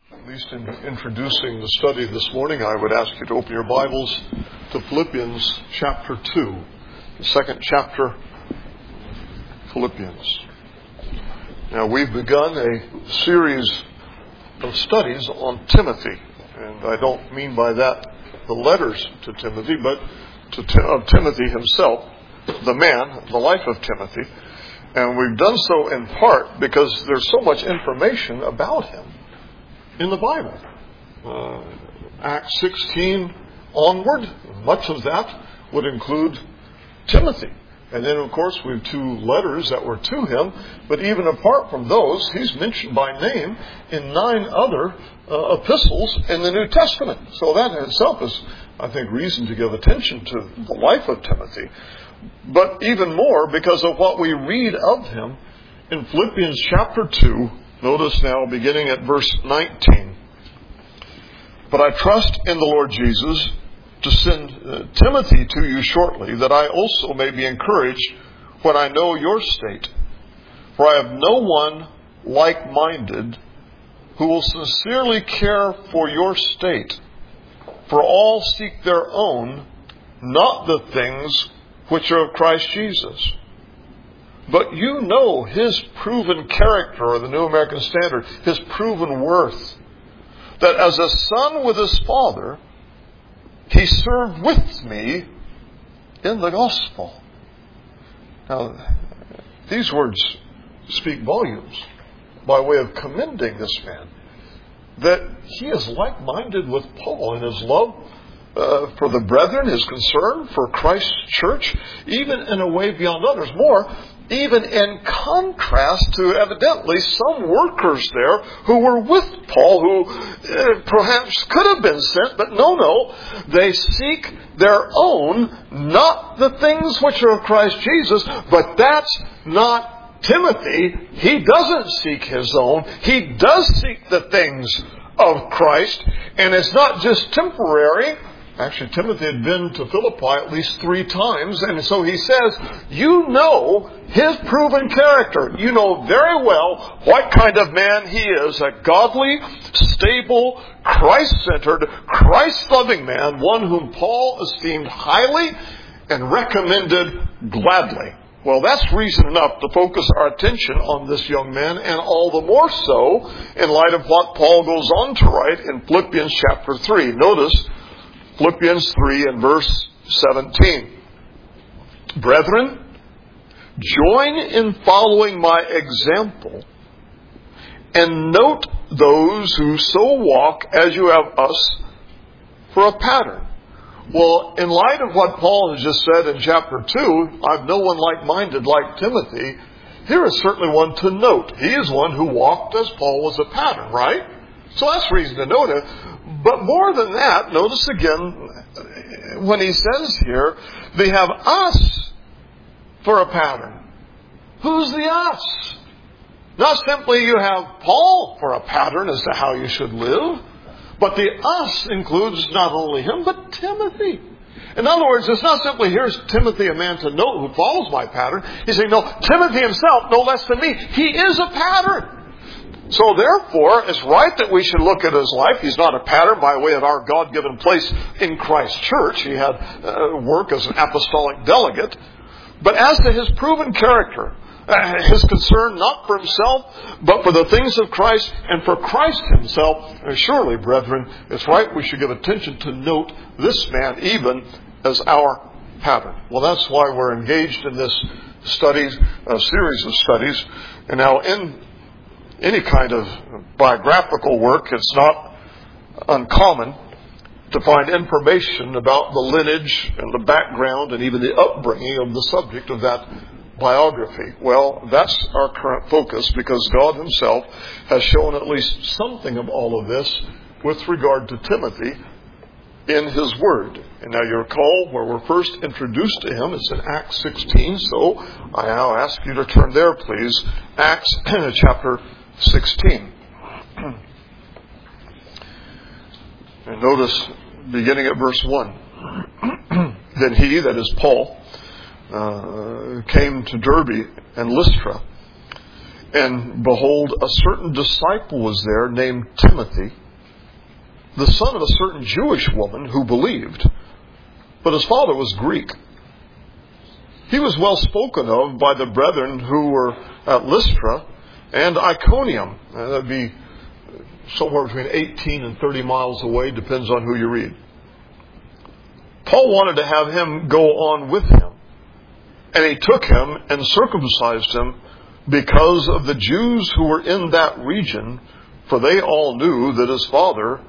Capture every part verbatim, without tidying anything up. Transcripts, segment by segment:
At least in introducing the study this morning, I would ask you to open your Bibles to Philippians chapter two, the second chapter, Philippians. Now, we've begun a series of studies on Timothy, and I don't mean by that the letters to Timothy, but to Tim- of Timothy himself, the man, the life of Timothy. And we've done so in part because there's so much information about him in the Bible. Uh, Acts sixteen onward, much of that would include Timothy. And then, of course, we have two letters that were to him. But even apart from those, he's mentioned by name in nine other uh, epistles in the New Testament. So that in itself is, I think, reason to give attention to the life of Timothy. But even more because of what we read of him in Philippians chapter two. Notice now, beginning at verse nineteen. But I trust in the Lord Jesus to send uh, Timothy to you shortly, that I also may be encouraged when I know your state. For I have no one like-minded who will sincerely care for your state. For all seek their own, not the things which are of Christ Jesus. But you know his proven character, or the New American Standard, his proven worth. That as a son with his father, he served with me in the gospel. Now, these words speak volumes by way of commending this man. That he is like-minded with Paul in his love uh, for the brethren, his concern for Christ's church, even in a way beyond others. More, even in contrast to evidently some workers there who were with Paul, who uh, perhaps could have been sent, but no, no. They seek their own, not the things which are of Christ Jesus, but that's not Timothy. He doesn't seek his own. He does seek the things of Christ, and it's not just temporary. Actually, Timothy had been to Philippi at least three times, and so he says, you know his proven character. You know very well what kind of man he is, a godly, stable, Christ-centered, Christ-loving man, one whom Paul esteemed highly and recommended gladly. Well, that's reason enough to focus our attention on this young man, and all the more so in light of what Paul goes on to write in Philippians chapter three. Notice Philippians three and verse seventeen. Brethren, join in following my example and note those who so walk as you have us for a pattern. Well, in light of what Paul has just said in chapter two, I've no one like-minded like Timothy. Here is certainly one to note. He is one who walked as Paul was a pattern, right? So that's reason to note it. But more than that, notice again, when he says here, they have us for a pattern. Who's the us? Not simply you have Paul for a pattern as to how you should live, but the us includes not only him, but Timothy. In other words, it's not simply, here's Timothy, a man to note who follows my pattern. He's saying, no, Timothy himself, no less than me, he is a pattern. So therefore, it's right that we should look at his life. He's not a pattern by way of our God-given place in Christ's church. He had uh, work as an apostolic delegate. But as to his proven character, uh, his concern not for himself, but for the things of Christ and for Christ himself, uh, surely, brethren, it's right we should give attention to note this man even as our pattern. Well, that's why we're engaged in this studies, uh, series of studies. And now in any kind of biographical work, it's not uncommon to find information about the lineage and the background and even the upbringing of the subject of that biography. Well, that's our current focus because God himself has shown at least something of all of this with regard to Timothy in his word. And now you recall where we're first introduced to him. It's in Acts sixteen. So I now ask you to turn there, please. Acts chapter sixteen. And notice, beginning at verse one. Then he, that is Paul, uh, came to Derbe and Lystra, And behold, a certain disciple was there named Timothy, the son of a certain Jewish woman who believed, but his father was Greek. He was well spoken of by the brethren who were at Lystra and Iconium. Uh, that would be somewhere between eighteen and thirty miles away, depends on who you read. Paul wanted to have him go on with him, and he took him and circumcised him because of the Jews who were in that region, for they all knew that his father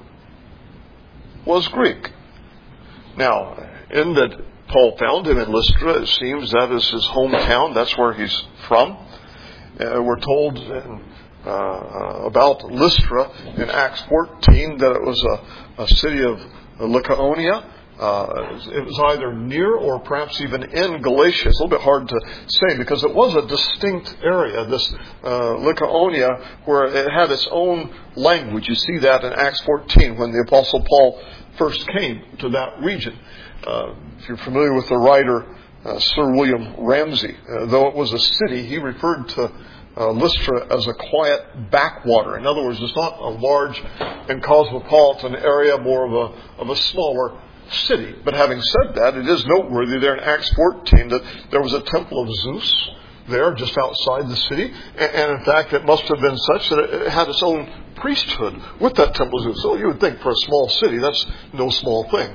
was Greek. Now, in that Paul found him in Lystra, it seems that is his hometown. That's where he's from. Uh, we're told in, uh, about Lystra in Acts fourteen that it was a, a city of Lycaonia. Uh, it was either near or perhaps even in Galatia. It's a little bit hard to say because it was a distinct area, this uh, Lycaonia, where it had its own language. You see that in Acts fourteen when the Apostle Paul first came to that region. Uh, if you're familiar with the writer uh, Sir William Ramsay, uh, though it was a city, he referred to uh, Lystra as a quiet backwater. In other words, it's not a large and cosmopolitan area, more of a of a smaller city. But having said that, it is noteworthy there in Acts fourteen that there was a temple of Zeus there just outside the city. And in fact, it must have been such that it had its own priesthood with that temple of Zeus. So you would think for a small city, that's no small thing.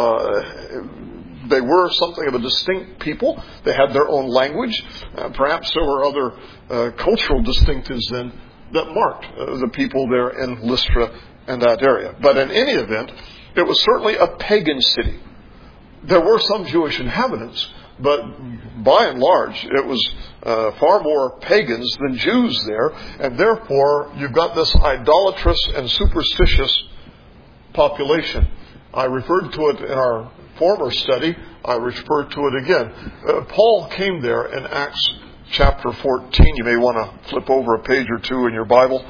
Uh, they were something of a distinct people. They had their own language. Uh, perhaps there were other uh, cultural distinctives then that marked uh, the people there in Lystra and that area. But in any event, it was certainly a pagan city. There were some Jewish inhabitants, but by and large, it was uh, far more pagans than Jews there, and therefore you've got this idolatrous and superstitious population. I referred to it in our former study. I refer to it again. Uh, Paul came there in Acts chapter fourteen. You may want to flip over a page or two in your Bible.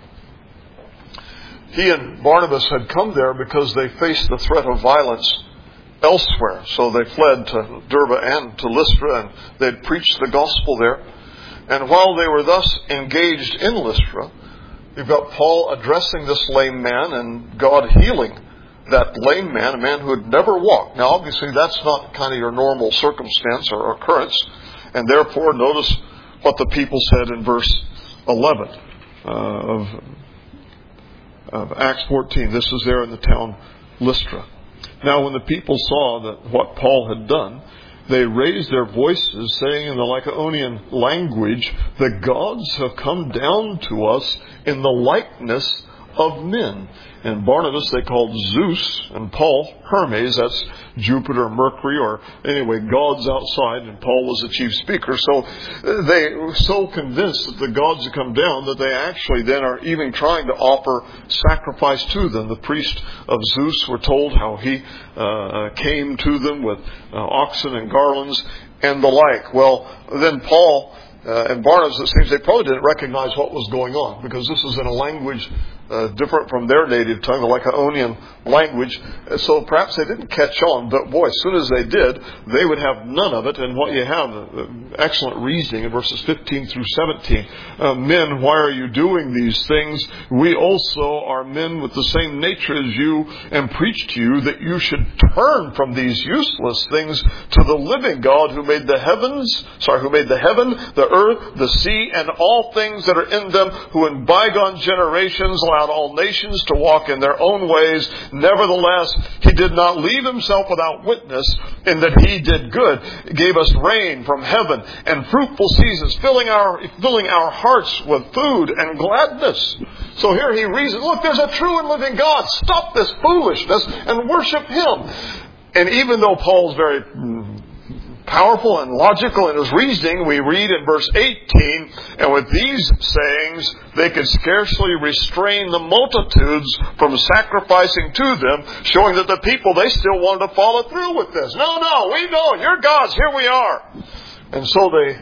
He and Barnabas had come there because they faced the threat of violence elsewhere. So they fled to Derbe and to Lystra, and they had preached the gospel there. And while they were thus engaged in Lystra, you've got Paul addressing this lame man and God healing that lame man, a man who had never walked. Now, obviously, that's not kind of your normal circumstance or occurrence. And therefore, notice what the people said in verse eleven uh, of Of Acts fourteen. This is there in the town Lystra. Now when the people saw that what Paul had done, they raised their voices, saying in the Lycaonian language, "The gods have come down to us in the likeness of men." And Barnabas they called Zeus, and Paul Hermes. That's Jupiter, Mercury, or anyway, gods outside. And Paul was the chief speaker. So they were so convinced that the gods had come down that they actually then are even trying to offer sacrifice to them. The priest of Zeus were told how he uh, came to them with uh, oxen and garlands and the like. Well, then Paul Uh, and Barnabas, it seems they probably didn't recognize what was going on, because this is in a language uh, different from their native tongue, the Lycaonian language. So perhaps they didn't catch on, but boy, as soon as they did, they would have none of it. And what you have, uh, excellent reasoning in verses fifteen through seventeen. Uh, men, why are you doing these things? We also are men with the same nature as you, and preach to you that you should turn from these useless things to the living God who made the heavens, sorry, who made the heaven, the earth, the sea, and all things that are in them, who in bygone generations allowed all nations to walk in their own ways. Nevertheless, he did not leave himself without witness, in that he did good. He gave us rain from heaven and fruitful seasons, filling our filling our hearts with food and gladness. So here he reasons, look, there's a true and living God. Stop this foolishness and worship him. And even though Paul's very powerful and logical in his reasoning, we read in verse eighteen, and with these sayings they could scarcely restrain the multitudes from sacrificing to them, showing that the people, they still wanted to follow through with this. No, no, we know, you're gods, here we are. And so they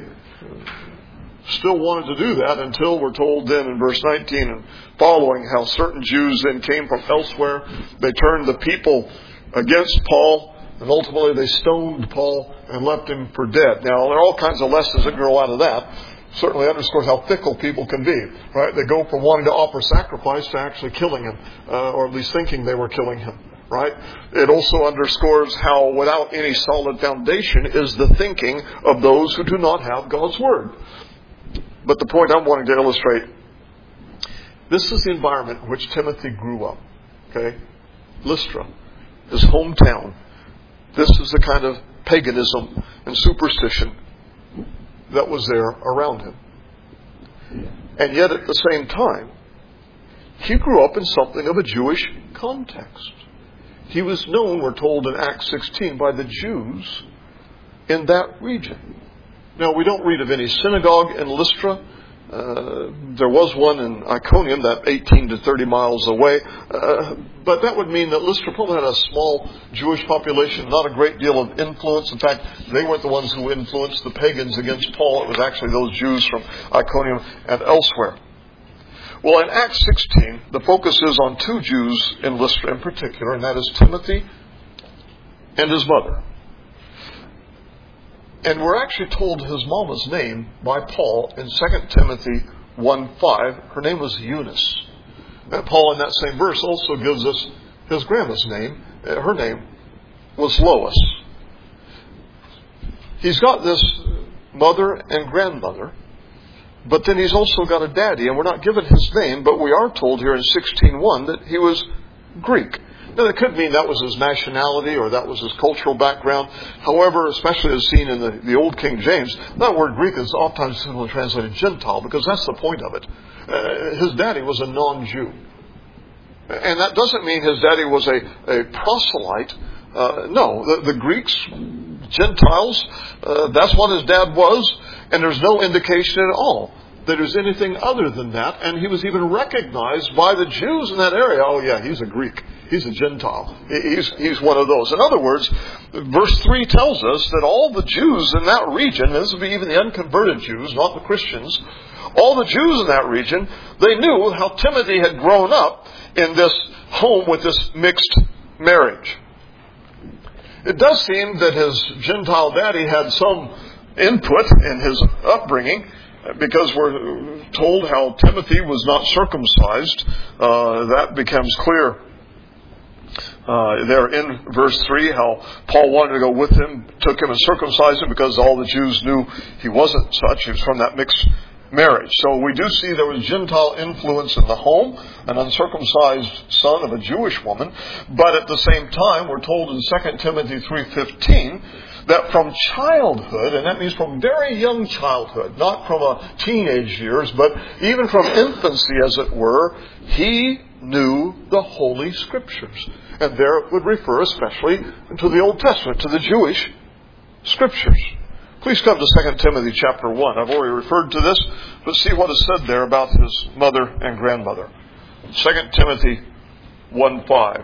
still wanted to do that, until we're told then in verse nineteen and following how certain Jews then came from elsewhere. They turned the people against Paul, and ultimately they stoned Paul and left him for dead. Now, there are all kinds of lessons that grow out of that. Certainly underscores how fickle people can be, right? They go from wanting to offer sacrifice to actually killing him, uh, or at least thinking they were killing him, right? It also underscores how without any solid foundation is the thinking of those who do not have God's Word. But the point I'm wanting to illustrate, this is the environment in which Timothy grew up, okay? Lystra, his hometown. This is the kind of paganism and superstition that was there around him. And yet at the same time, he grew up in something of a Jewish context. He was known, we're told in Acts sixteen, by the Jews in that region. Now, we don't read of any synagogue in Lystra. Uh, there was one in Iconium, that eighteen to thirty miles away. Uh, but that would mean that Lystra probably had a small Jewish population, not a great deal of influence. In fact, they weren't the ones who influenced the pagans against Paul. It was actually those Jews from Iconium and elsewhere. Well, in Acts sixteen, the focus is on two Jews in Lystra in particular, and that is Timothy and his mother. And we're actually told his mama's name by Paul in Second Timothy one five. Her name was Eunice. And Paul in that same verse also gives us his grandma's name. Her name was Lois. He's got this mother and grandmother, but then he's also got a daddy, and we're not given his name, but we are told here in sixteen one that he was Greek. Now, that could mean that was his nationality or that was his cultural background. However, especially as seen in the, the Old King James, that word Greek is oftentimes simply translated Gentile, because that's the point of it. Uh, his daddy was a non-Jew. And that doesn't mean his daddy was a, a proselyte. Uh, no, the, the Greeks, Gentiles, uh, that's what his dad was, and there's no indication at all that there's anything other than that. And he was even recognized by the Jews in that area. Oh yeah, he's a Greek. He's a Gentile. He's, he's one of those. In other words, verse three tells us that all the Jews in that region, and this would be even the unconverted Jews, not the Christians, all the Jews in that region, they knew how Timothy had grown up in this home with this mixed marriage. It does seem that his Gentile daddy had some input in his upbringing, because we're told how Timothy was not circumcised. Uh, that becomes clear uh, there in verse three, how Paul wanted to go with him, took him and circumcised him, because all the Jews knew he wasn't such. He was from that mixed marriage. So we do see there was Gentile influence in the home, an uncircumcised son of a Jewish woman. But at the same time, we're told in Second Timothy three fifteen that from childhood, and that means from very young childhood, not from a teenage years, but even from infancy, as it were, he knew the Holy Scriptures. And there it would refer especially to the Old Testament, to the Jewish Scriptures. Please come to Second Timothy chapter one. I've already referred to this, but see what is said there about his mother and grandmother. Second Timothy one five.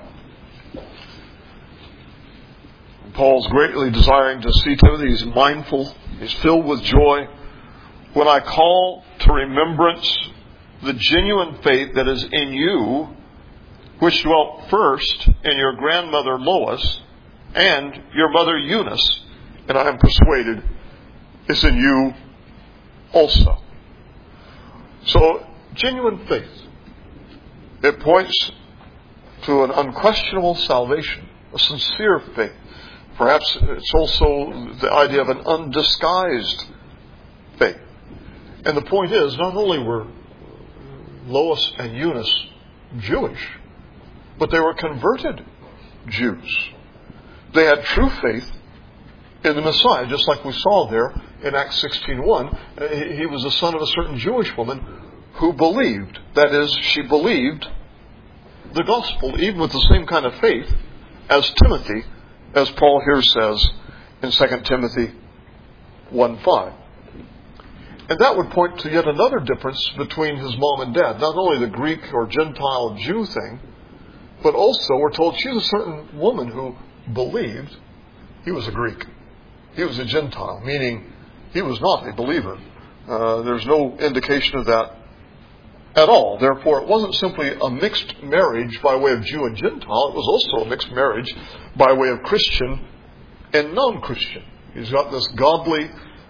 Paul's greatly desiring to see Timothy. He's mindful. He's filled with joy. When I call to remembrance the genuine faith that is in you, which dwelt first in your grandmother Lois and your mother Eunice, and I am persuaded is in you also. So, genuine faith. It points to an unquestionable salvation, a sincere faith. Perhaps it's also the idea of an undisguised faith. And the point is, not only were Lois and Eunice Jewish, but they were converted Jews. They had true faith in the Messiah, just like we saw there in Acts sixteen one. He was the son of a certain Jewish woman who believed. That is, she believed the gospel, even with the same kind of faith as Timothy, as Paul here says in Second Timothy one five. And that would point to yet another difference between his mom and dad. Not only the Greek or Gentile Jew thing, but also we're told she's a certain woman who believed he was a Greek. He was a Gentile, meaning he was not a believer. Uh, there's no indication of that at all. Therefore, it wasn't simply a mixed marriage by way of Jew and Gentile. It was also a mixed marriage by way of Christian and non-Christian. He's got this godly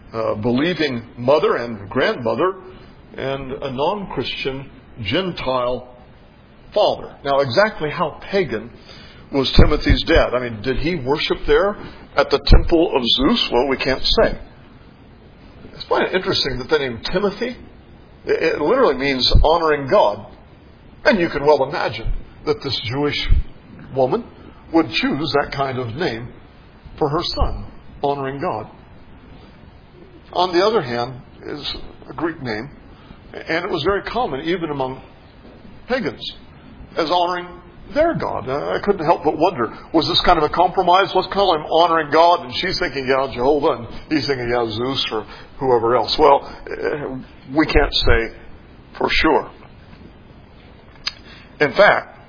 uh, believing mother and grandmother and a non-Christian Gentile father. Now, exactly how pagan was Timothy's dad? I mean, did he worship there at the temple of Zeus? Well, we can't say. It's quite interesting that the name Timothy, it literally means honoring God. And you can well imagine that this Jewish woman would choose that kind of name for her son, honoring God. On the other hand, is a Greek name, and it was very common even among pagans as honoring their God. Uh, I couldn't help but wonder, was this kind of a compromise? Let's call him honoring God, and she's thinking, yeah, Jehovah, and he's thinking, yeah, Zeus or whoever else. Well, uh, we can't say for sure. In fact,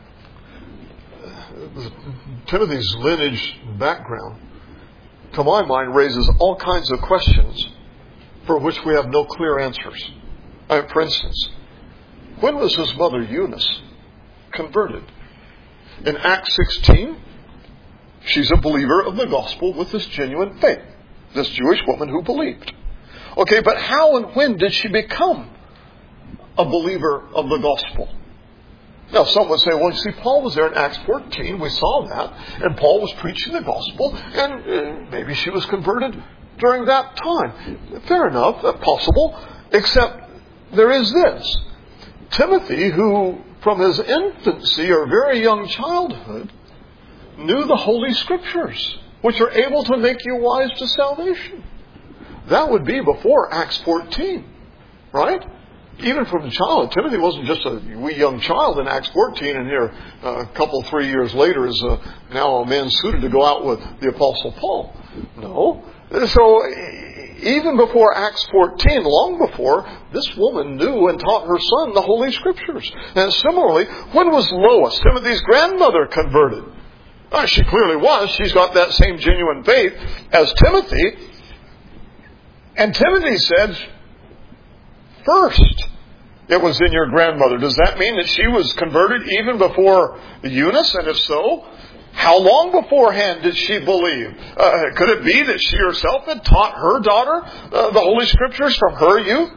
Timothy's lineage background, to my mind, raises all kinds of questions for which we have no clear answers. Uh, for instance, when was his mother Eunice converted? In Acts sixteen, she's a believer of the gospel with this genuine faith. This Jewish woman who believed. Okay, but how and when did she become a believer of the gospel? Now, some would say, well, you see, Paul was there in Acts fourteen. We saw that. And Paul was preaching the gospel. And uh, maybe she was converted during that time. Fair enough, uh, possible. Except there is this. Timothy, who from his infancy or very young childhood knew the Holy Scriptures, which are able to make you wise to salvation. That would be before Acts fourteen, right? Even from childhood, Timothy wasn't just a wee young child in Acts fourteen, and here uh, a couple, three years later is uh, now a man suited to go out with the Apostle Paul. No. So even before Acts fourteen, long before, this woman knew and taught her son the Holy Scriptures. And similarly, when was Lois, Timothy's grandmother, converted? Uh, she clearly was. She's got that same genuine faith as Timothy. And Timothy said, first, it was in your grandmother. Does that mean that she was converted even before Eunice? And if so, how long beforehand did she believe? Uh, could it be that she herself had taught her daughter uh, the Holy Scriptures from her youth?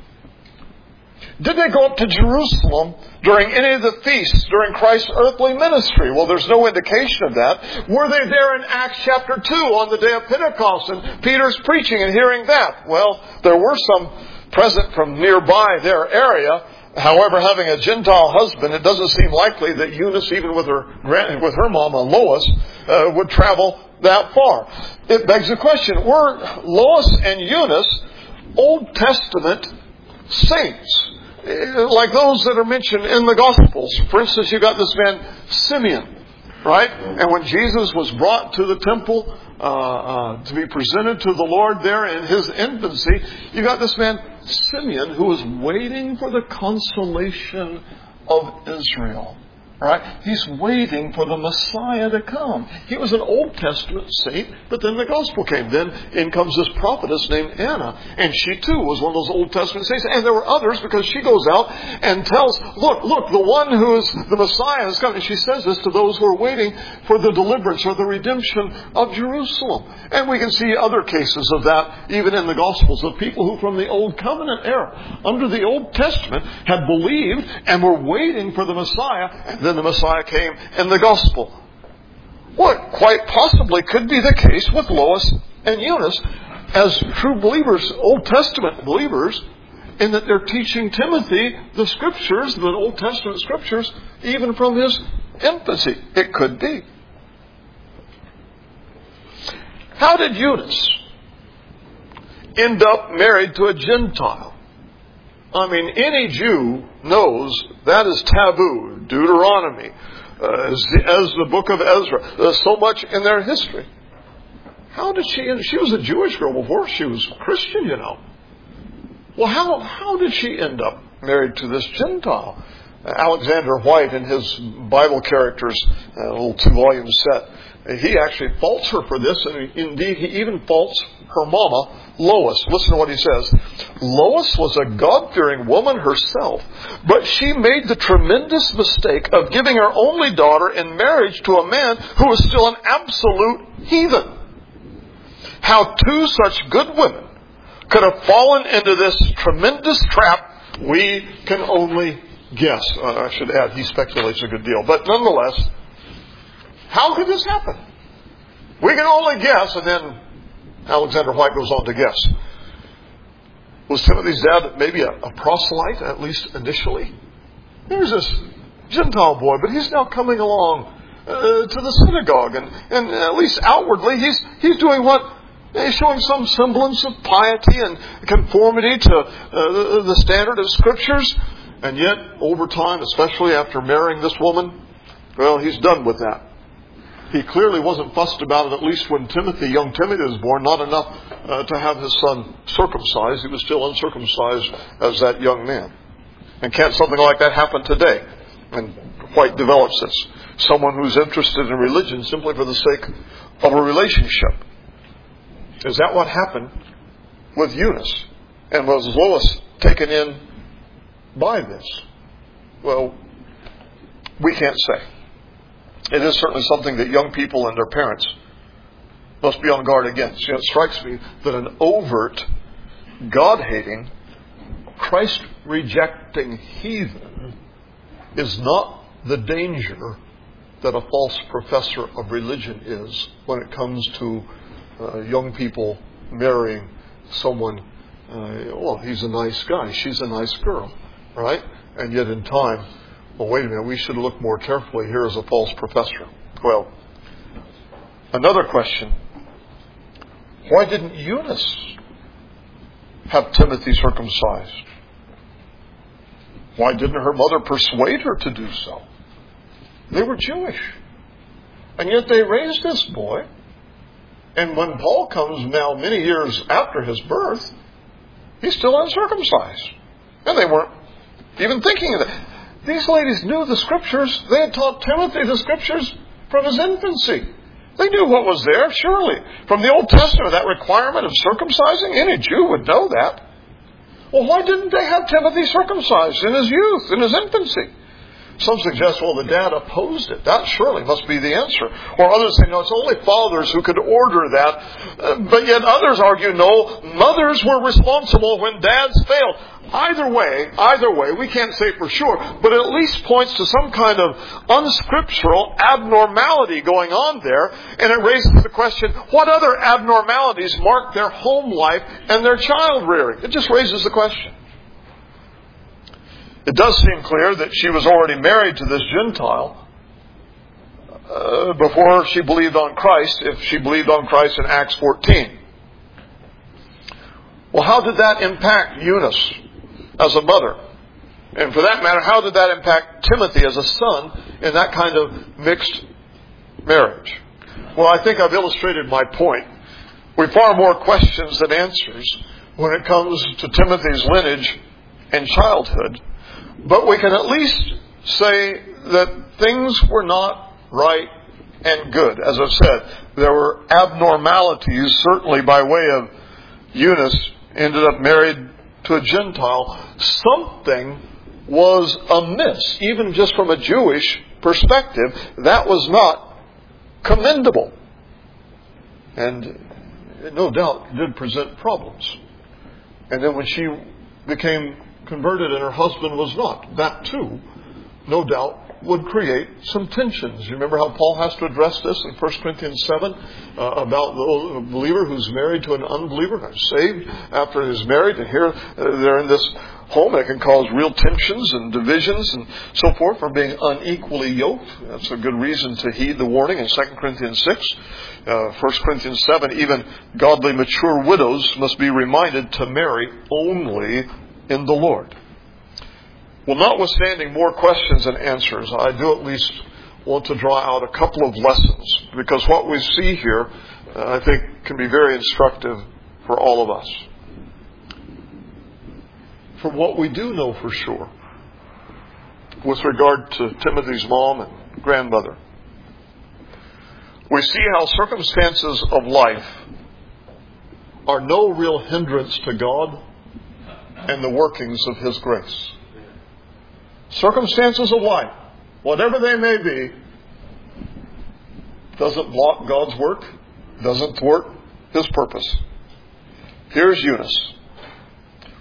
Did they go up to Jerusalem during any of the feasts during Christ's earthly ministry? Well, there's no indication of that. Were they there in Acts chapter two on the day of Pentecost and Peter's preaching and hearing that? Well, there were some present from nearby their area. However, having a Gentile husband, it doesn't seem likely that Eunice, even with her with her mama Lois, uh, would travel that far. It begs the question, were Lois and Eunice Old Testament saints, like those that are mentioned in the Gospels? For instance, you got this man Simeon, right? And when Jesus was brought to the temple uh, uh, to be presented to the Lord there in his infancy, you got this man Simeon who was waiting for the consolation of Israel. Right? He's waiting for the Messiah to come. He was an Old Testament saint, but then the gospel came. Then in comes this prophetess named Anna, and she too was one of those Old Testament saints. And there were others, because she goes out and tells, look, look, the one who is the Messiah has come. And she says this to those who are waiting for the deliverance or the redemption of Jerusalem. And we can see other cases of that even in the Gospels, of people who from the Old Covenant era, under the Old Testament, had believed and were waiting for the Messiah. And then the Messiah came in the gospel. What quite possibly could be the case with Lois and Eunice as true believers, Old Testament believers, in that they're teaching Timothy the Scriptures, the Old Testament Scriptures, even from his infancy. It could be. How did Eunice end up married to a Gentile? I mean, any Jew knows that is taboo. Deuteronomy, uh, as, the, as the book of Ezra. There's so much in their history. How did she end? She was a Jewish girl before she was Christian, you know. Well, how, how did she end up married to this Gentile? Uh, Alexander White, in his Bible Characters, uh, a little two-volume set, he actually faults her for this, and indeed he even faults her mama, Lois. Listen to what he says. Lois was a God-fearing woman herself, but she made the tremendous mistake of giving her only daughter in marriage to a man who was still an absolute heathen. How two such good women could have fallen into this tremendous trap, we can only guess. Uh, I should add, he speculates a good deal. But nonetheless, how could this happen? We can only guess, and then Alexander White goes on to guess. Was Timothy's dad maybe a, a proselyte, at least initially? There's this Gentile boy, but he's now coming along uh, to the synagogue, and, and at least outwardly, he's he's doing what? He's showing some semblance of piety and conformity to uh, the, the standard of Scriptures. And yet, over time, especially after marrying this woman, well, he's done with that. He clearly wasn't fussed about it, at least when Timothy, young Timothy was born, not enough uh, to have his son circumcised. He was still uncircumcised as that young man. And can't something like that happen today? And White develops this. Someone who's interested in religion simply for the sake of a relationship. Is that what happened with Eunice? And was Lois taken in by this? Well, we can't say. It is certainly something that young people and their parents must be on guard against. You know, it strikes me that an overt, God-hating, Christ-rejecting heathen is not the danger that a false professor of religion is when it comes to uh, young people marrying someone. Uh, well, he's a nice guy, she's a nice girl, right? And yet in time, well, wait a minute, we should look more carefully here as a false professor. Well, another question. Why didn't Eunice have Timothy circumcised? Why didn't her mother persuade her to do so? They were Jewish. And yet they raised this boy. And when Paul comes now many years after his birth, he's still uncircumcised. And they weren't even thinking of it. These ladies knew the Scriptures. They had taught Timothy the Scriptures from his infancy. They knew what was there, surely. From the Old Testament, that requirement of circumcising, any Jew would know that. Well, why didn't they have Timothy circumcised in his youth, in his infancy? Some suggest, well, the dad opposed it. That surely must be the answer. Or others say, no, it's only fathers who could order that. Uh, but yet others argue, no, mothers were responsible when dads failed. Either way, either way, we can't say for sure, but it at least points to some kind of unscriptural abnormality going on there. And it raises the question, what other abnormalities mark their home life and their child rearing? It just raises the question. It does seem clear that she was already married to this Gentile uh, before she believed on Christ, if she believed on Christ in Acts fourteen. Well, how did that impact Eunice as a mother? And for that matter, how did that impact Timothy as a son in that kind of mixed marriage? Well, I think I've illustrated my point. We have far more questions than answers when it comes to Timothy's lineage and childhood. But we can at least say that things were not right and good. As I've said, there were abnormalities, certainly by way of Eunice ended up married to a Gentile. Something was amiss, even just from a Jewish perspective. That was not commendable. And it no doubt did present problems. And then when she became converted and her husband was not, that too, no doubt, would create some tensions. You remember how Paul has to address this in First Corinthians seven uh, about the believer who's married to an unbeliever, saved after he's married, and here uh, they're in this home that can cause real tensions and divisions and so forth from being unequally yoked. That's a good reason to heed the warning in Second Corinthians six. Uh, First Corinthians seven, even godly mature widows must be reminded to marry only in the Lord. Well, notwithstanding more questions than answers, I do at least want to draw out a couple of lessons, because what we see here, uh, I think, can be very instructive for all of us. From what we do know for sure, with regard to Timothy's mom and grandmother, we see how circumstances of life are no real hindrance to God and the workings of His grace. Circumstances of life, whatever they may be, doesn't block God's work, doesn't thwart His purpose. Here's Eunice.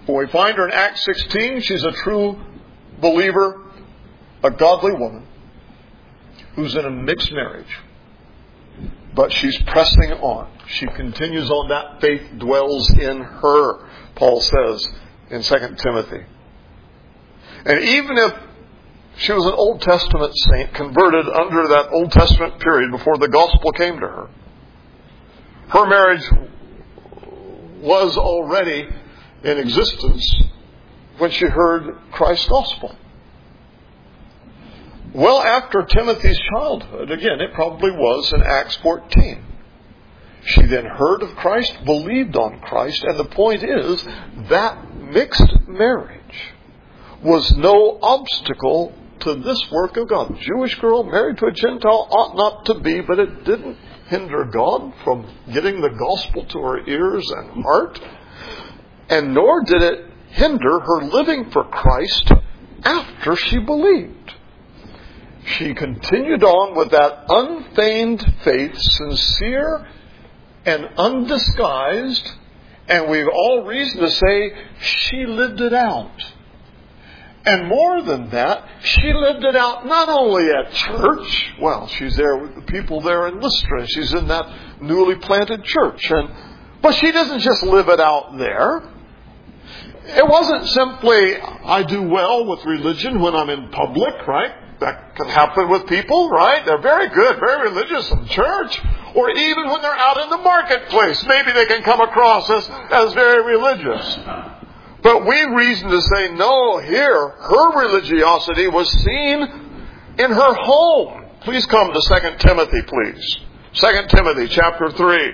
When we find her in Acts sixteen, she's a true believer, a godly woman who's in a mixed marriage. But she's pressing on. She continues on. That faith dwells in her, Paul says in Second Timothy. And even if she was an Old Testament saint converted under that Old Testament period before the gospel came to her, her marriage was already in existence when she heard Christ's gospel. Well, after Timothy's childhood, again, it probably was in Acts fourteen. She then heard of Christ, believed on Christ, and the point is that mixed marriage was no obstacle to this work of God. A Jewish girl married to a Gentile ought not to be, but it didn't hinder God from getting the gospel to her ears and heart, and nor did it hinder her living for Christ after she believed. She continued on with that unfeigned faith, sincere and undisguised, and we've all reason to say she lived it out. And more than that, she lived it out not only at church. Well, she's there with the people there in Lystra. She's in that newly planted church. And but she doesn't just live it out there. It wasn't simply, I do well with religion when I'm in public, right? That can happen with people, right? They're very good, very religious in church. Or even when they're out in the marketplace, maybe they can come across as, as very religious. But we reason to say, no, here, her religiosity was seen in her home. Please come to Second Timothy, please. Second Timothy chapter three.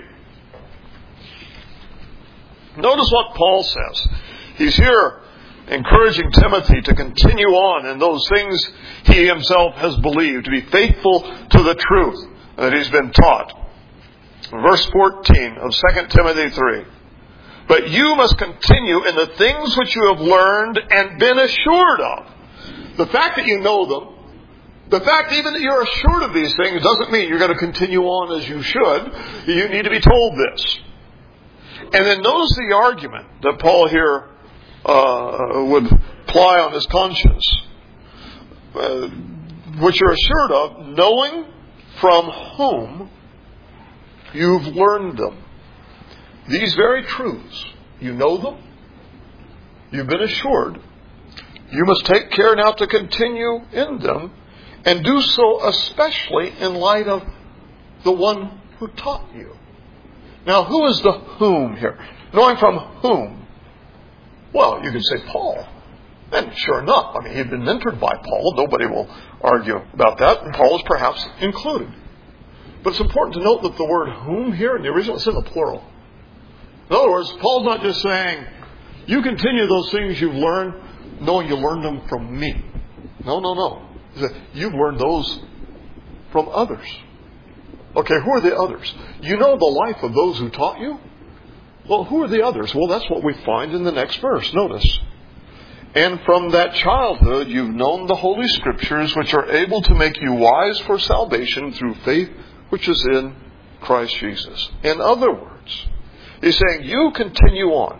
Notice what Paul says. He's here encouraging Timothy to continue on in those things he himself has believed, to be faithful to the truth that he's been taught. Verse fourteen of Second Timothy three. But you must continue in the things which you have learned and been assured of. The fact that you know them, the fact even that you're assured of these things doesn't mean you're going to continue on as you should. You need to be told this. And then notice the argument that Paul here uh, would ply on his conscience, uh, which you're assured of, knowing from whom you've learned them. These very truths, you know them, you've been assured, you must take care now to continue in them, and do so especially in light of the one who taught you. Now, who is the whom here? Knowing from whom? Well, you could say Paul. And sure enough, I mean, he'd been mentored by Paul. Nobody will argue about that, and Paul is perhaps included. But it's important to note that the word whom here in the original is in the plural. In other words, Paul's not just saying, you continue those things you've learned, knowing you learned them from me. No, no, no. He said, you've learned those from others. Okay, who are the others? You know the life of those who taught you? Well, who are the others? Well, that's what we find in the next verse. Notice. And from that childhood you've known the Holy Scriptures, which are able to make you wise for salvation through faith which is in Christ Jesus. In other words, he's saying you continue on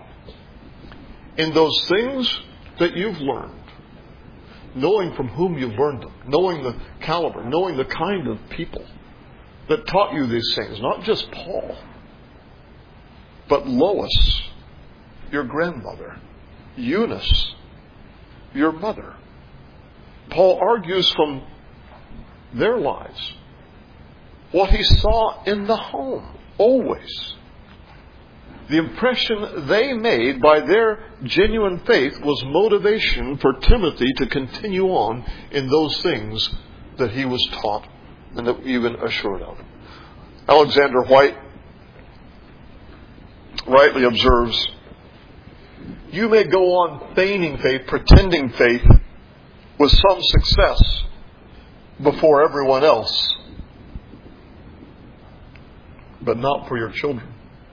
in those things that you've learned, knowing from whom you've learned them, knowing the caliber, knowing the kind of people that taught you these things. Not just Paul, but Lois, your grandmother, Eunice, your mother. Paul argues from their lives what he saw in the home, always. The impression they made by their genuine faith was motivation for Timothy to continue on in those things that he was taught and that even assured of. Alexander White rightly observes, you may go on feigning faith, pretending faith with some success before everyone else, but not for your children.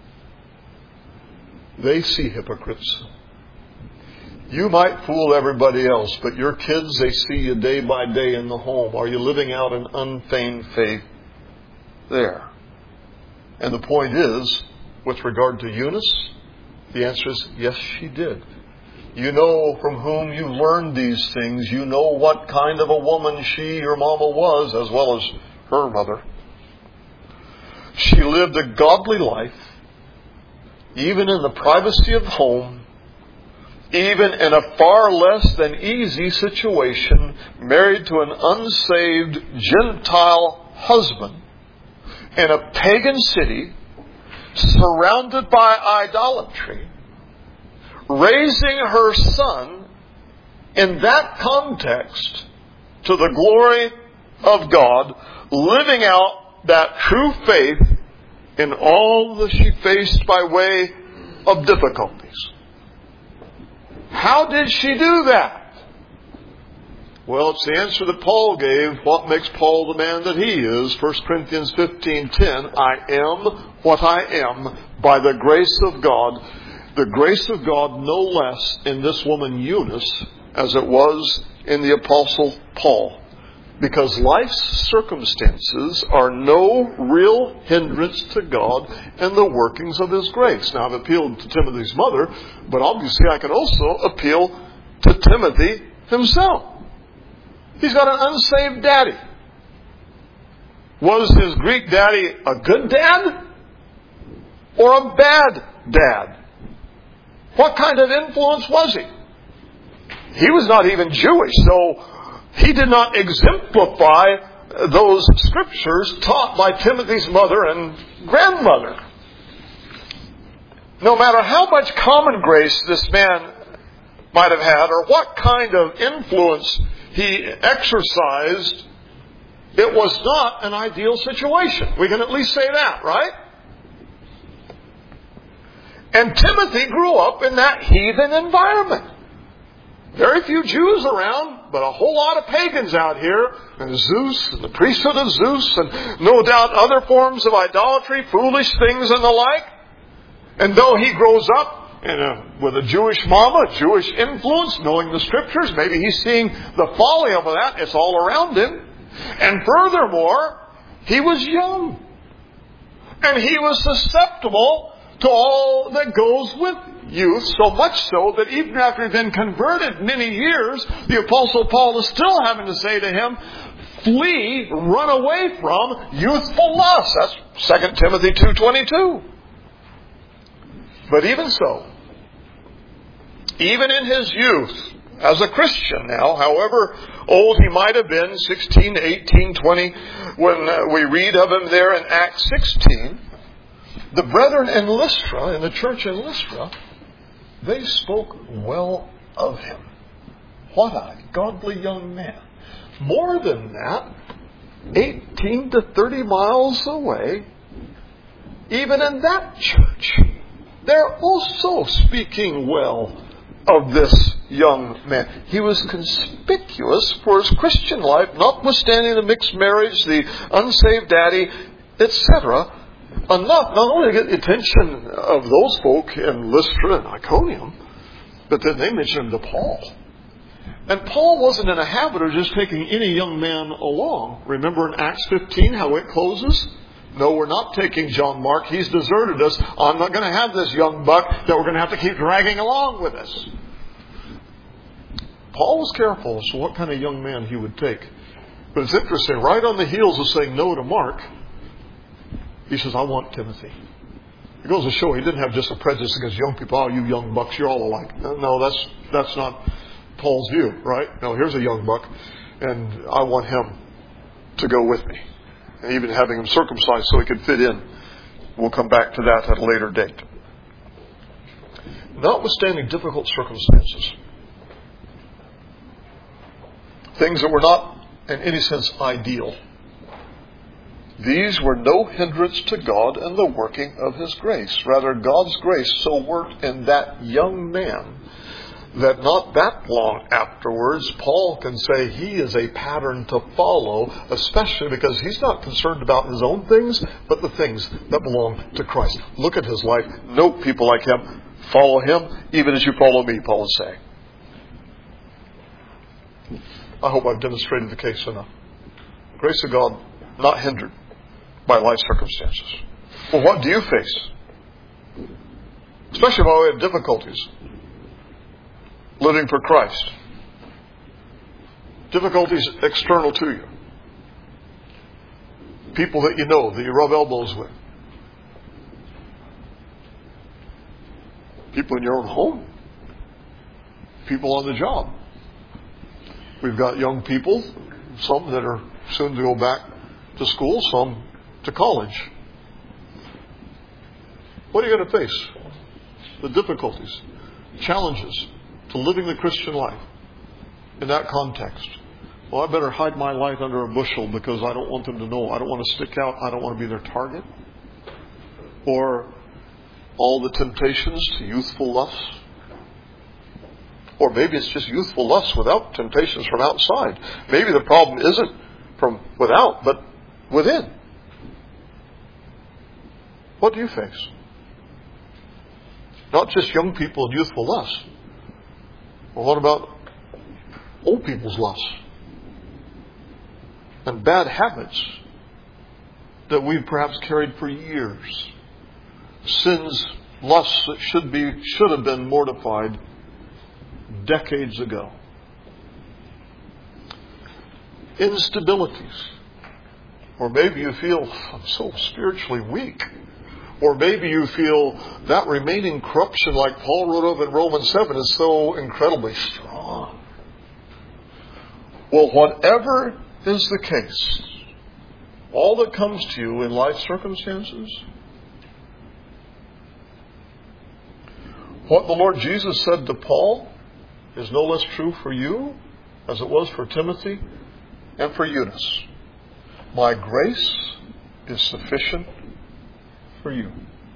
They see hypocrites. You might fool everybody else, but your kids, they see you day by day in the home. Are you living out an unfeigned faith there? And the point is, with regard to Eunice, the answer is yes, she did. You know from whom you learned these things. You know what kind of a woman she, your mama, was, as well as her mother. She lived a godly life, even in the privacy of home, even in a far less than easy situation, married to an unsaved Gentile husband in a pagan city, surrounded by idolatry, raising her son in that context to the glory of God, living out that true faith in all that she faced by way of difficulties. How did she do that? Well, it's the answer that Paul gave. What makes Paul the man that he is? First Corinthians fifteen ten. I am what I am by the grace of God. The grace of God no less in this woman Eunice as it was in the Apostle Paul. Because life's circumstances are no real hindrance to God and the workings of His grace. Now, I've appealed to Timothy's mother, but obviously I can also appeal to Timothy himself. He's got an unsaved daddy. Was his Greek daddy a good dad or a bad dad? What kind of influence was he? He was not even Jewish, so he did not exemplify those scriptures taught by Timothy's mother and grandmother. No matter how much common grace this man might have had, or what kind of influence he exercised, it was not an ideal situation. We can at least say that, right? And Timothy grew up in that heathen environment. Very few Jews around, but a whole lot of pagans out here. And Zeus, and the priesthood of Zeus, and no doubt other forms of idolatry, foolish things and the like. And though he grows up in a, with a Jewish mama, Jewish influence, knowing the Scriptures, maybe he's seeing the folly of that. It's all around him. And furthermore, he was young. And he was susceptible to all that goes with youth, so much so that even after he'd been converted many years, the Apostle Paul is still having to say to him, flee, run away from youthful lust. That's Second Timothy two twenty-two. But even so, even in his youth, as a Christian now, however old he might have been, sixteen, eighteen, twenty, when uh, we read of him there in Acts sixteen, the brethren in Lystra, in the church in Lystra, they spoke well of him. What a godly young man. More than that, eighteen to thirty miles away, even in that church, they're also speaking well of this young man. He was conspicuous for his Christian life, notwithstanding the mixed marriage, the unsaved daddy, et cetera, enough not only to get the attention of those folk in Lystra and Iconium, but then they mentioned him to Paul. And Paul wasn't in a habit of just taking any young man along. Remember in Acts fifteen how it closes? No, we're not taking John Mark. He's deserted us. I'm not going to have this young buck that we're going to have to keep dragging along with us. Paul was careful as to what kind of young man he would take. But it's interesting, right on the heels of saying no to Mark, he says, I want Timothy. It goes to show he didn't have just a prejudice against young people. Oh, you young bucks, you're all alike. No, that's that's not Paul's view, right? No, here's a young buck, and I want him to go with me. And even having him circumcised so he could fit in. We'll come back to that at a later date. Notwithstanding difficult circumstances, things that were not in any sense ideal, these were no hindrance to God and the working of His grace. Rather, God's grace so worked in that young man that not that long afterwards, Paul can say he is a pattern to follow, especially because he's not concerned about his own things, but the things that belong to Christ. Look at his life. No people like him. Follow him, even as you follow me, Paul is saying. I hope I've demonstrated the case enough. Grace of God, not hindered by life circumstances. Well, what do you face? Especially by way of difficulties. living for Christ. Difficulties external to you. People that you know, that you rub elbows with. People in your own home. People on the job. We've got young people, some that are soon to go back to school, some to college. What are you going to face? The difficulties, challenges to living the Christian life in that context. Well, I better hide my light under a bushel because I don't want them to know. I don't want to stick out. I don't want to be their target. Or all the temptations to youthful lust. Or maybe it's just youthful lust without temptations from outside. Maybe the problem isn't from without, but within. What do you face? Not just young people and youthful lust. Well, what about old people's lust? And bad habits that we've perhaps carried for years. Sins, lusts that should be, should have been mortified decades ago. Instabilities. Or maybe you feel, I'm so spiritually weak. Or maybe you feel that remaining corruption, like Paul wrote of in Romans seven, is so incredibly strong. Well, whatever is the case, all that comes to you in life circumstances, what the Lord Jesus said to Paul is no less true for you as it was for Timothy and for Eunice. My grace is sufficient for you.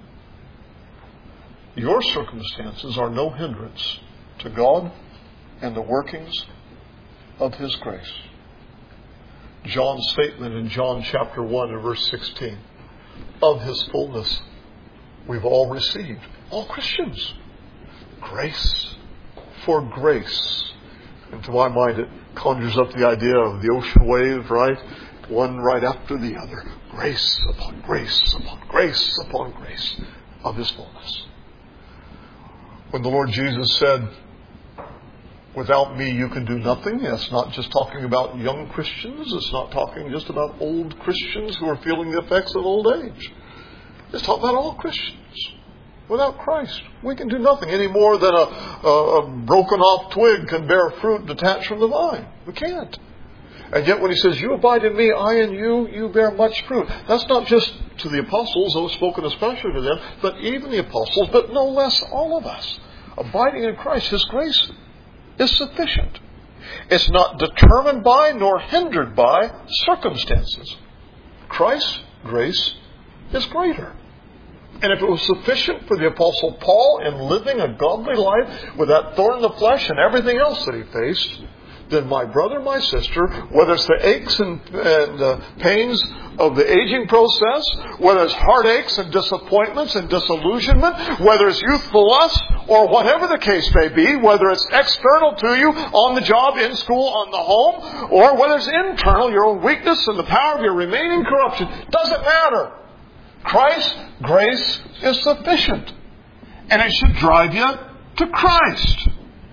Your circumstances are no hindrance to God and the workings of His grace. John's statement in John chapter one and verse sixteen. Of His fullness we've all received. All Christians. Grace for grace. And to my mind it conjures up the idea of the ocean wave, right? One right after the other. Grace upon grace upon grace upon grace of His fullness. When the Lord Jesus said, without me you can do nothing, it's not just talking about young Christians. It's not talking just about old Christians who are feeling the effects of old age. It's talking about all Christians. Without Christ, we can do nothing any more than a, a, a broken off twig can bear fruit detached from the vine. We can't. And yet when He says, you abide in me, I in you, you bear much fruit. That's not just to the apostles, though spoken especially to them, but even the apostles, but no less all of us. Abiding in Christ, His grace is sufficient. It's not determined by nor hindered by circumstances. Christ's grace is greater. And if it was sufficient for the Apostle Paul in living a godly life with that thorn in the flesh and everything else that he faced, then my brother, my sister, whether it's the aches and, and uh, pains of the aging process, whether it's heartaches and disappointments and disillusionment, whether it's youthful lust, or whatever the case may be, whether it's external to you, on the job, in school, on the home, or whether it's internal, your own weakness and the power of your remaining corruption, doesn't matter. Christ's grace is sufficient. And it should drive you to Christ.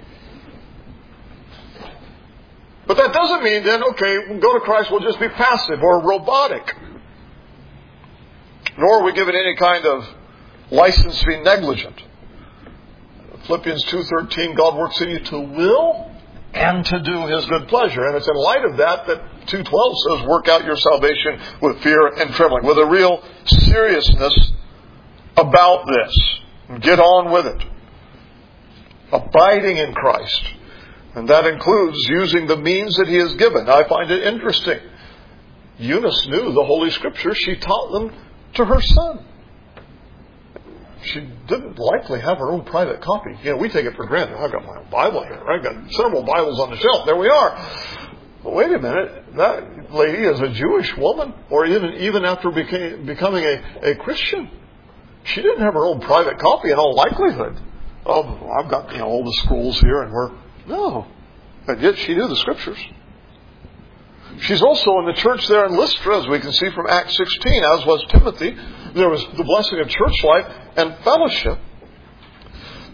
But that doesn't mean then, okay, we'll go to Christ, we'll just be passive or robotic. Nor are we given any kind of license to be negligent. Philippians two thirteen, God works in you to will and to do His good pleasure. And it's in light of that that two twelve says, work out your salvation with fear and trembling, with a real seriousness about this. And get on with it. Abiding in Christ. And that includes using the means that He has given. I find it interesting. Eunice knew the Holy Scriptures. She taught them to her son. She didn't likely have her own private copy. You know, we take it for granted. I've got my own Bible here. I've got several Bibles on the shelf. There we are. But wait a minute. That lady is a Jewish woman, or even even after became, becoming a, a Christian. She didn't have her own private copy in all likelihood. Oh, I've got, you know, all the scrolls here and we're... No. And yet she knew the Scriptures. She's also in the church there in Lystra, as we can see from Acts sixteen, as was Timothy. There was the blessing of church life and fellowship.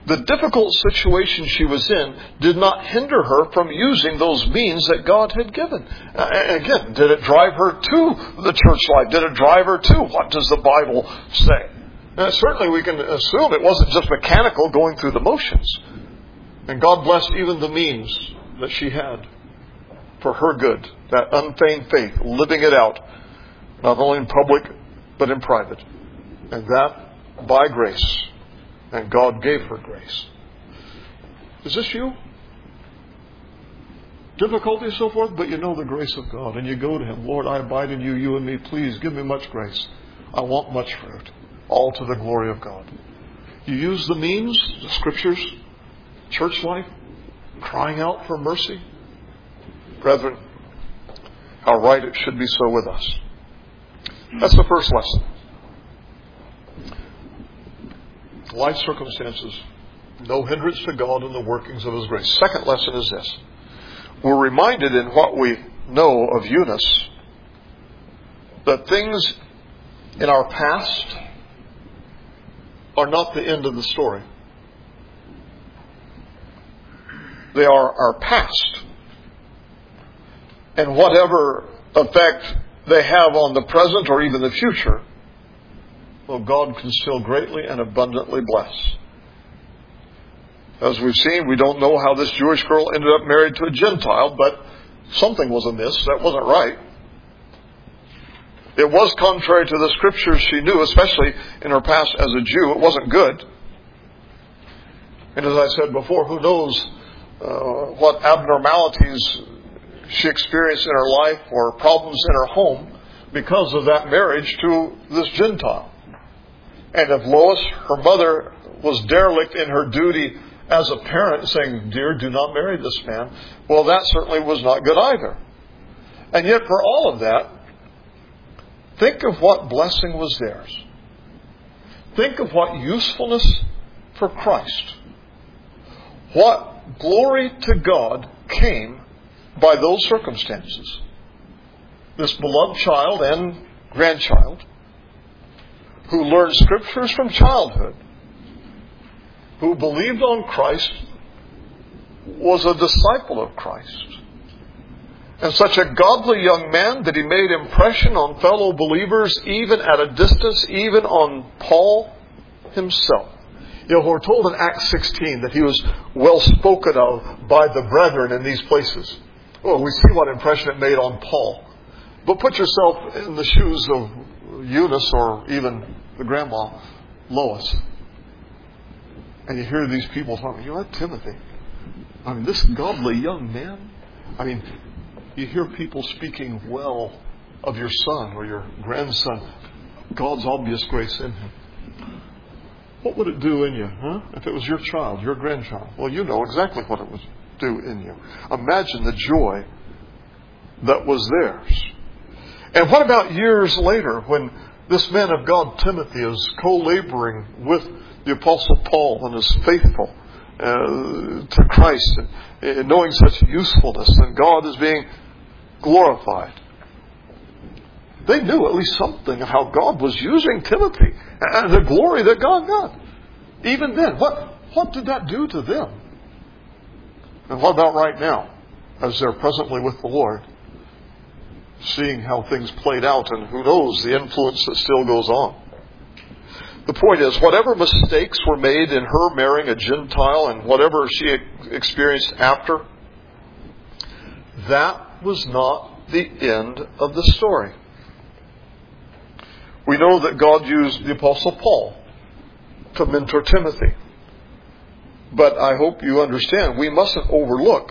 the difficult situation she was in did not hinder her from using those means that God had given. Uh, again, did it drive her to the church life? Did it drive her to what does the Bible say? Now, certainly we can assume it wasn't just mechanical going through the motions. And God blessed even the means that she had for her good. That unfeigned faith, living it out, not only in public, but in private. And that by grace. And God gave her grace. Is this you? Difficulty and so forth, but you know the grace of God. And you go to Him, Lord, I abide in you, you and me. Please give me much grace. I want much fruit. All to the glory of God. You use the means, the Scriptures, church life, crying out for mercy. Brethren, how right it should be so with us. That's the first lesson. Life circumstances, no hindrance to God in the workings of His grace. Second lesson is this. We're reminded in what we know of Eunice that things in our past are not the end of the story. They are our past. And whatever effect they have on the present or even the future, well, God can still greatly and abundantly bless. As we've seen, we don't know how this Jewish girl ended up married to a Gentile, but something was amiss. That wasn't right. It was contrary to the Scriptures she knew, especially in her past as a Jew. It wasn't good. And as I said before, who knows uh, what abnormalities she experienced in her life or problems in her home because of that marriage to this Gentile. And if Lois, her mother, was derelict in her duty as a parent, saying, dear, do not marry this man, well, that certainly was not good either. And yet for all of that, think of what blessing was theirs. Think of what usefulness for Christ. What glory to God came by those circumstances. This beloved child and grandchild who learned Scriptures from childhood, who believed on Christ, was a disciple of Christ. And such a godly young man that he made impression on fellow believers, even at a distance, even on Paul himself. You know, we're told in Acts sixteen that he was well spoken of by the brethren in these places. Well, we see what impression it made on Paul. But put yourself in the shoes of Eunice or even the grandma, Lois. And you hear these people talking, you know what, Timothy? I mean, this godly young man. I mean, you hear people speaking well of your son or your grandson. God's obvious grace in him. What would it do in you, huh? If it was your child, your grandchild? Well, you know exactly what it would do in you. Imagine the joy that was theirs. And what about years later when this man of God, Timothy, is co-laboring with the Apostle Paul and is faithful uh, to Christ and, and knowing such usefulness, and God is being glorified. They knew at least something of how God was using Timothy and the glory that God got. Even then, what, what did that do to them? And what about right now, as they're presently with the Lord, seeing how things played out, and who knows the influence that still goes on. The point is, whatever mistakes were made in her marrying a Gentile and whatever she experienced after, that was not the end of the story. We know that God used the Apostle Paul to mentor Timothy. But I hope you understand, we mustn't overlook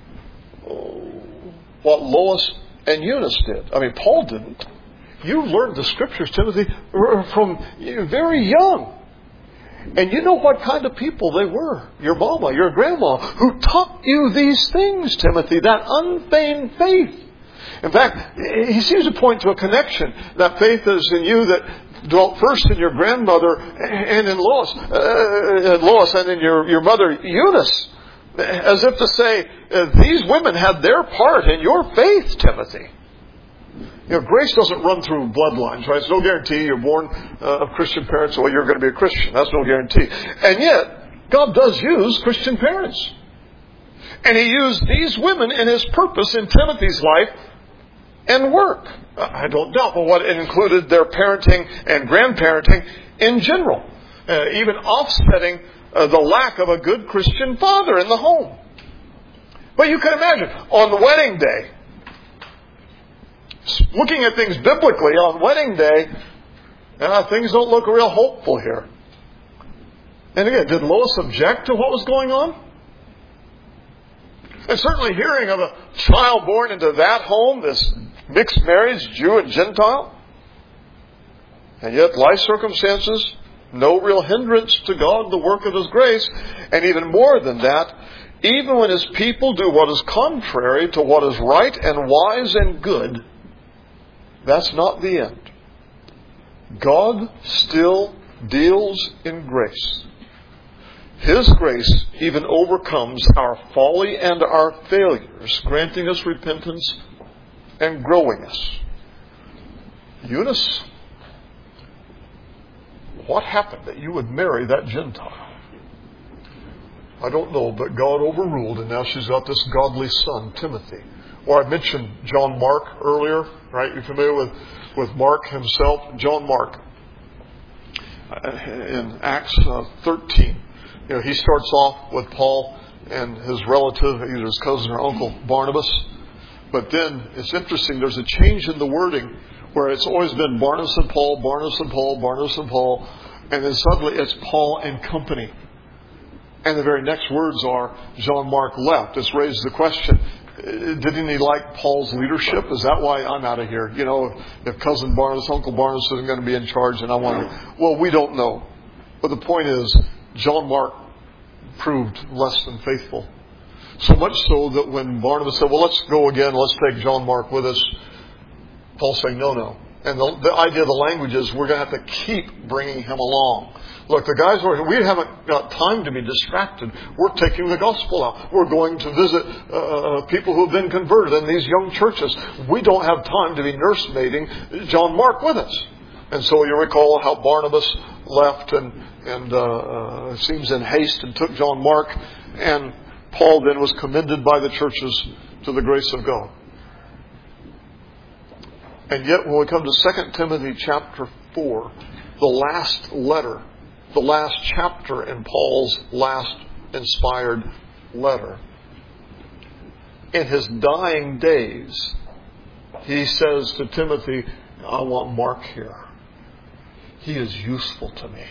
what Lois and Eunice did. I mean, Paul didn't. You learned the Scriptures, Timothy, from very young. And you know what kind of people they were. Your mama, your grandma, who taught you these things, Timothy, that unfeigned faith. In fact, he seems to point to a connection. That faith is in you that dwelt first in your grandmother and in Lois, uh, in Lois and in your, your mother Eunice. As if to say, uh, these women had their part in your faith, Timothy. You know, grace doesn't run through bloodlines, right? It's no guarantee you're born uh, of Christian parents, or you're going to be a Christian. That's no guarantee. And yet, God does use Christian parents. And He used these women in His purpose in Timothy's life and work. I don't doubt, but what it included their parenting and grandparenting in general. Uh, even offsetting uh, the lack of a good Christian father in the home. But you can imagine, on the wedding day, looking at things biblically, on wedding day, uh, things don't look real hopeful here. And again, did Lois object to what was going on? And certainly hearing of a child born into that home, this mixed marriage, Jew and Gentile. And yet life circumstances, no real hindrance to God, the work of His grace. And even more than that, even when His people do what is contrary to what is right and wise and good, that's not the end. God still deals in grace. His grace even overcomes our folly and our failures, granting us repentance and growing us. Eunice, what happened that you would marry that Gentile? I don't know, but God overruled, and now she's got this godly son, Timothy. Or I mentioned John Mark earlier, right? You're familiar with, with Mark himself? John Mark. In Acts uh, thirteen. You know, he starts off with Paul and his relative, either his cousin or uncle, Barnabas. But then it's interesting, there's a change in the wording where it's always been Barnabas and Paul, Barnabas and Paul, Barnabas and Paul. And then suddenly it's Paul and company. And the very next words are, John Mark left. This raises the question, didn't he like Paul's leadership? Is that why I'm out of here? You know, if cousin Barnabas, Uncle Barnabas isn't going to be in charge and I want to... Well, we don't know. But the point is, John Mark proved less than faithful. So much so that when Barnabas said, well, let's go again, let's take John Mark with us, Paul saying, no, no. And the, the idea of the language is we're going to have to keep bringing him along. Look, the guys are, we haven't got time to be distracted. We're taking the gospel out. We're going to visit uh, people who have been converted in these young churches. We don't have time to be nursemaiding John Mark with us. And so you recall how Barnabas left and, and uh, uh, seems in haste and took John Mark. And Paul then was commended by the churches to the grace of God. And yet when we come to Second Timothy chapter four, the last letter, the last chapter in Paul's last inspired letter, in his dying days, he says to Timothy, I want Mark here. He is useful to me.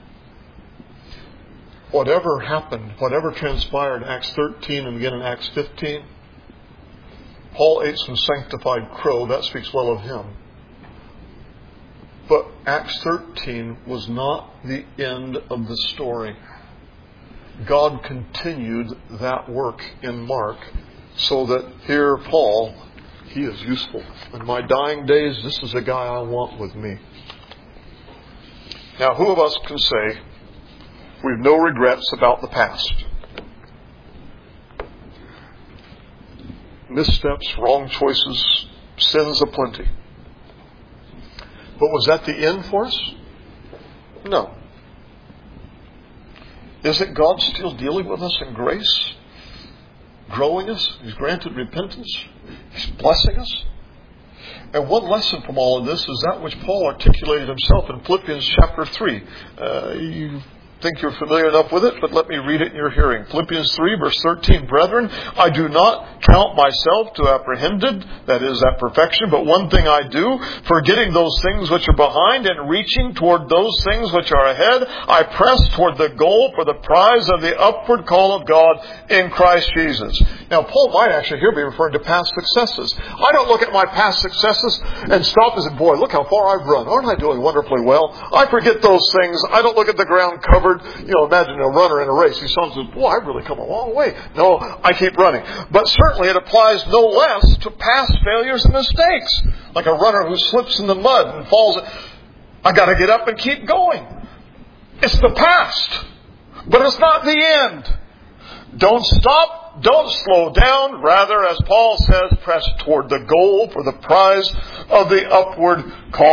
Whatever happened, whatever transpired in Acts thirteen and again in Acts fifteen, Paul ate some sanctified crow. That speaks well of him. But Acts thirteen was not the end of the story. God continued that work in Mark so that here Paul, he is useful. In my dying days, this is a guy I want with me. Now, who of us can say we've no regrets about the past? Missteps, wrong choices, sins aplenty. But was that the end for us? No. Isn't God still dealing with us in grace? Growing us? He's granted repentance. He's blessing us. And one lesson from all of this is that which Paul articulated himself in Philippians chapter three. Uh, you think you're familiar enough with it, but let me read it in your hearing. Philippians three, verse thirteen. Brethren, I do not count myself to have apprehended, that is, at perfection, but one thing I do, forgetting those things which are behind and reaching toward those things which are ahead, I press toward the goal for the prize of the upward call of God in Christ Jesus. Now, Paul might actually here be referring to past successes. I don't look at my past successes and stop and say, boy, look how far I've run. Aren't I doing wonderfully well? I forget those things. I don't look at the ground covered. You know, imagine a runner in a race. He says, boy, I've really come a long way. No, I keep running. But certainly it applies no less to past failures and mistakes. Like a runner who slips in the mud and falls. I got to get up and keep going. It's the past. But it's not the end. Don't stop. Don't slow down. Rather, as Paul says, press toward the goal for the prize of the upward call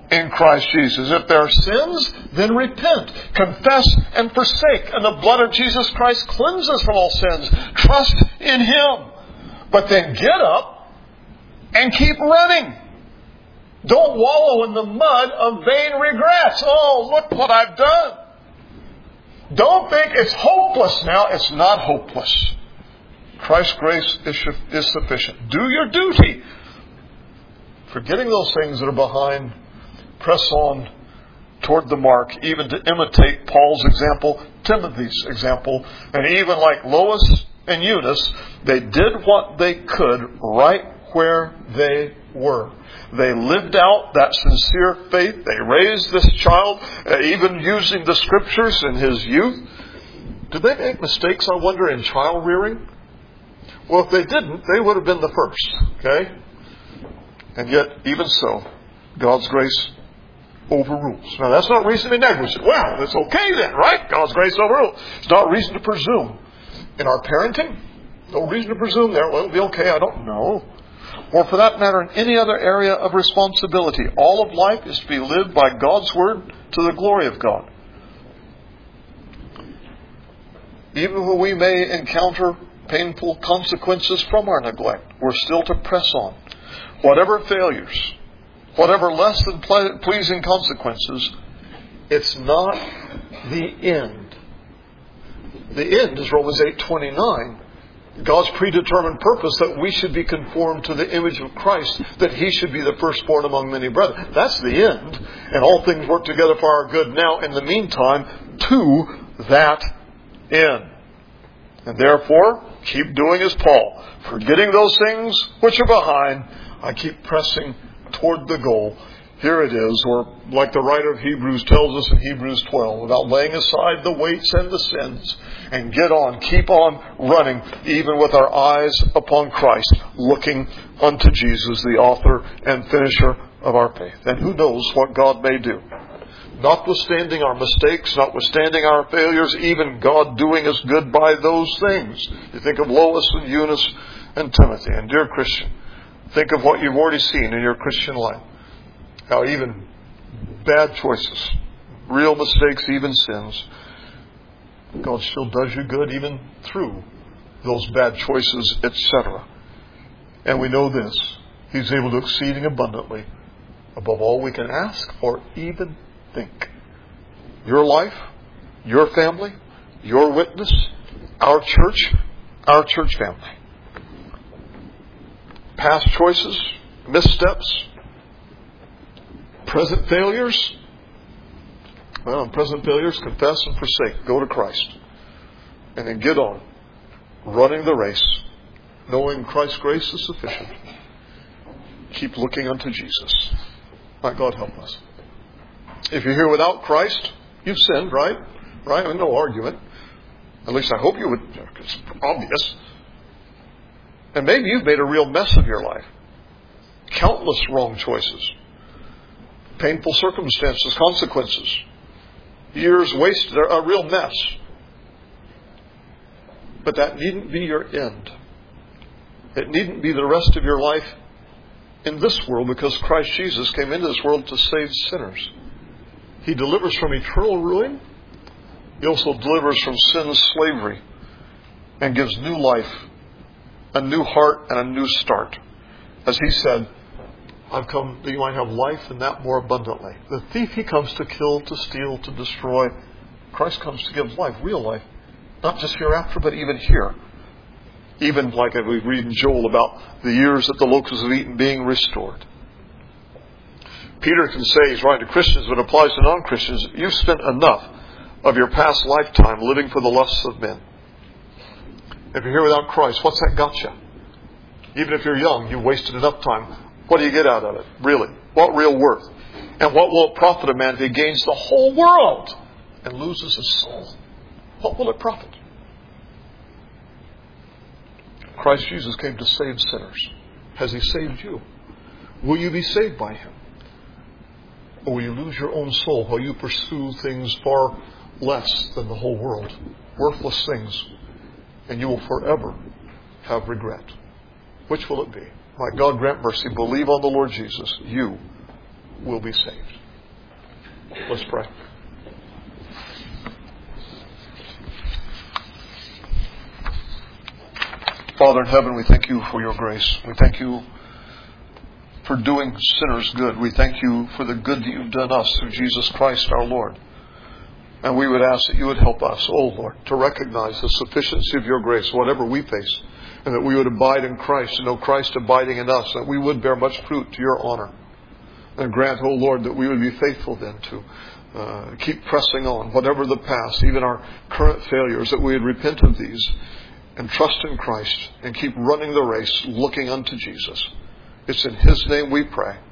in Christ Jesus. If there are sins, then repent, confess, and forsake. And the blood of Jesus Christ cleanses from all sins. Trust in Him. But then get up and keep running. Don't wallow in the mud of vain regrets. Oh, look what I've done. Don't think it's hopeless now. It's not hopeless. Christ's grace is, is sufficient. Do your duty. Forgetting those things that are behind, press on toward the mark, even to imitate Paul's example, Timothy's example, and even like Lois and Eunice, they did what they could right where they were. They lived out that sincere faith. They raised this child, uh, even using the Scriptures in his youth. Did they make mistakes, I wonder, in child rearing? Well, if they didn't, they would have been the first. Okay? And yet, even so, God's grace overrules. Now, that's not reason to be negligent. Well, it's okay then, right? God's grace overrules. It's not reason to presume. In our parenting, no reason to presume there. Well, it'll be okay. I don't know. Or for that matter, in any other area of responsibility. All of life is to be lived by God's Word to the glory of God. Even when we may encounter painful consequences from our neglect, we're still to press on. Whatever failures, whatever less than pleasing consequences, it's not the end. The end is Romans eight twenty-nine. God's predetermined purpose that we should be conformed to the image of Christ, that He should be the firstborn among many brethren. That's the end. And all things work together for our good now, in the meantime, to that end. And therefore, keep doing as Paul. Forgetting those things which are behind, I keep pressing toward the goal. Here it is, or like the writer of Hebrews tells us in Hebrews twelve, about laying aside the weights and the sins, and get on, keep on running, even with our eyes upon Christ, looking unto Jesus, the author and finisher of our faith. And who knows what God may do. Notwithstanding our mistakes, notwithstanding our failures, even God doing us good by those things. You think of Lois and Eunice and Timothy. And dear Christian, think of what you've already seen in your Christian life. How even bad choices, real mistakes, even sins, God still does you good even through those bad choices, et cetera. And we know this. He's able to exceeding abundantly above all we can ask or even think. Your life, your family, your witness, our church, our church family. Past choices, missteps, present failures. Well, in present failures, confess and forsake. Go to Christ. And then get on, running the race, knowing Christ's grace is sufficient. Keep looking unto Jesus. My God help us. If you're here without Christ, you've sinned, right? Right? I mean, no argument. At least I hope you would. It's obvious. And maybe you've made a real mess of your life. Countless wrong choices. Painful circumstances, consequences. Years wasted, a real mess. But that needn't be your end. It needn't be the rest of your life in this world, because Christ Jesus came into this world to save sinners. He delivers from eternal ruin. He also delivers from sin's slavery and gives new life, a new heart, and a new start. As He said, I've come that you might have life and that more abundantly. The thief, he comes to kill, to steal, to destroy. Christ comes to give life, real life. Not just hereafter, but even here. Even like we read in Joel about the years that the locusts have eaten being restored. Peter can say, he's writing to Christians, but it applies to non-Christians. You've spent enough of your past lifetime living for the lusts of men. If you're here without Christ, what's that got you? Even if you're young, you've wasted enough time. What do you get out of it? Really? What real worth? And what will it profit a man if he gains the whole world and loses his soul? What will it profit? Christ Jesus came to save sinners. Has He saved you? Will you be saved by Him? Or will you lose your own soul while you pursue things far less than the whole world? Worthless things. And you will forever have regret. Which will it be? My God grant mercy. Believe on the Lord Jesus. You will be saved. Let's pray. Father in heaven, we thank you for your grace. We thank you for doing sinners good. We thank you for the good that you've done us through Jesus Christ our Lord. And we would ask that you would help us, oh Lord, to recognize the sufficiency of your grace, whatever we face, and that we would abide in Christ and know Christ abiding in us, that we would bear much fruit to your honor. And grant, oh Lord, that we would be faithful then to uh, keep pressing on, whatever the past, even our current failures, that we would repent of these and trust in Christ and keep running the race, looking unto Jesus. It's in His name we pray.